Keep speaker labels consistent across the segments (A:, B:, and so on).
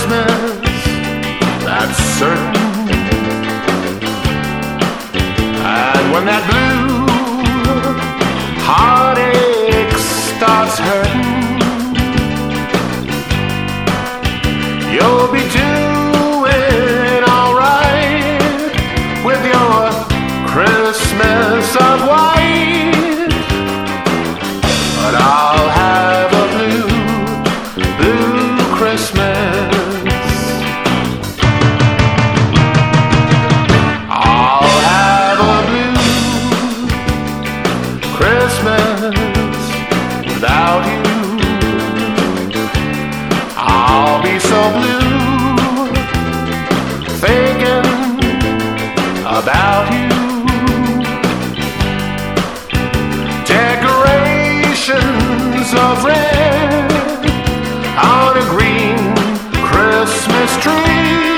A: Christmas, that's certain. And when that blue heartache starts hurting, you'll be doing alright with your Christmas of white. But I'll have a blue Christmas. I'll have a blue Christmas without you. I'll be so blue thinking about you. Decorations of red on a green Christmas tree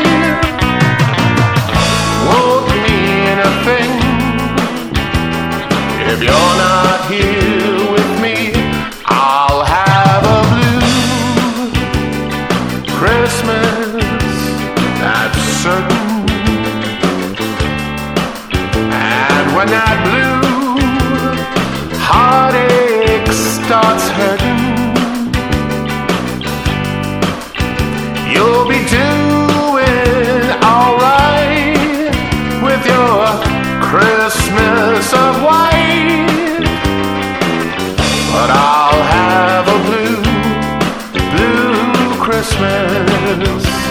A: won't mean a thing if you're not here with me. I'll have a blue Christmas, that's certain. And when that blue heartache starts hurting, you'll be doing alright with your Christmas of white. But I'll have a blue Christmas.